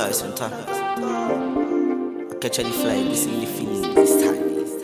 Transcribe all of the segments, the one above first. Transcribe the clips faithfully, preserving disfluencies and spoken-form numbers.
guys, sometimes I catch any fly, this is the feeling this time.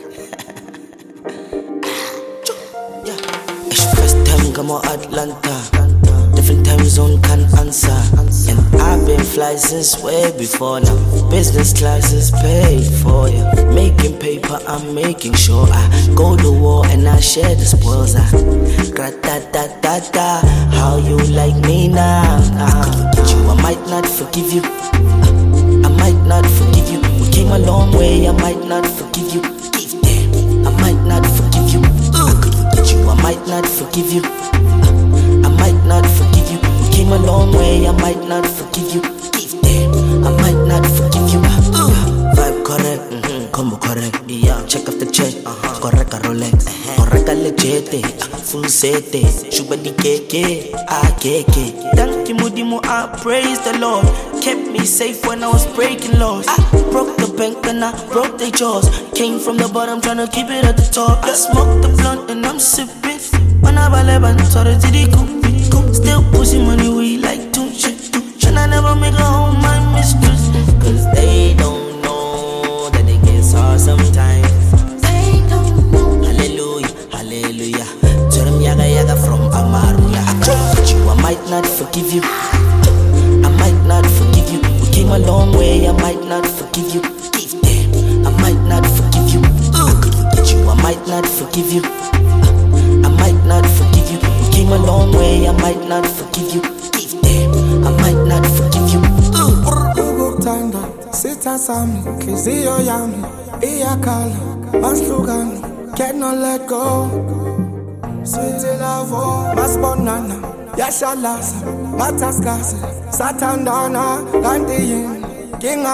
Yeah, it's first time come out Atlanta. Different time zone can answer. And I've been fly since way before now. Business class is paid for, yeah. Making paper, I'm making sure I go to war and I share the spoils. Gra-da-da-da-da, how you like me now? I couldn't get you, I might not forgive you. I might not forgive you. We came a long way, I might not forgive you. Give them, I might not forgive you. I couldn't get you, I might not forgive you. I might not forgive you. We came a long way, I might not forgive you. Give them, I might not forgive you. uh, Vibe correct, mm-hmm. Combo correct, yeah. Check after check, uh-huh. Correct a Rolex, uh-huh. Correct a legit, uh, full set, Shuba di keke, ah keke. Thank you Mudimu, I praise the Lord. Kept me safe when I was breaking laws. I broke the bank and I broke their jaws. Came from the bottom tryna keep it at the top. I smoked the blunt and I'm sipping. When I baleban, sorry to the coop. Still pushing money, we like two shit. And I never make a home my mistress. Cause they don't know that they get saw sometimes. They don't know. Hallelujah, hallelujah. Jerem yaga yaga from Amaruya. I can't you, I might not forgive you. I might not forgive you. We came a long way, I might not forgive you. Give them, I might not forgive you. I could forget you, I might not forgive you. I might not forgive you. We came a long way, I might not forgive you. Give them, I might not forgive you. Google Tanda, Sita Sami, Kizio Yami, Iyakala, Maslugani, cannot let go. Sweet love, Mas Bonana, Yashalasa, Mataskasa, Satandana, Landiyin, King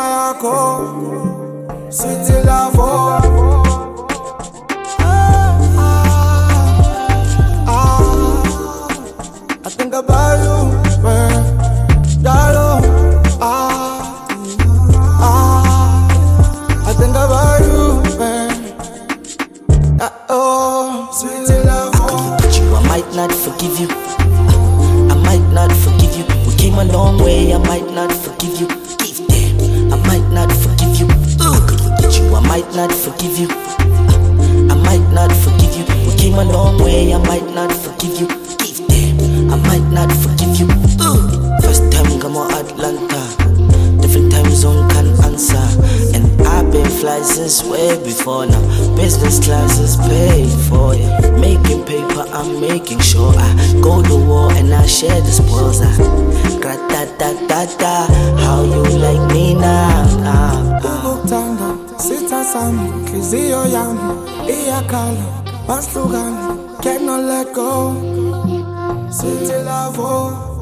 Ayako, Sweet love. I think about you, man. Darling, ah, ah. I think about you, man. Ah, oh, sweet love. I couldn't get you, I might not forgive you. I might not forgive you. We came a long way, I might not forgive you. Give them, I might not forgive you. I couldn't get you, I might not forgive you. I might not forgive you. We came a long way, I might not forgive you. I might not forgive you. uh. First time come out Atlanta. Different time zone can answer. And I've been fly since way before now. Business class is paid for, yeah. Making paper, I'm making sure I go to war and I share the spoils. Gra-da-da-da-da, how you like me now? uh, Google Tanda, Sita Sami, Kizio Yami, Iyakala, Maslugani, cannot let go. Sweet love,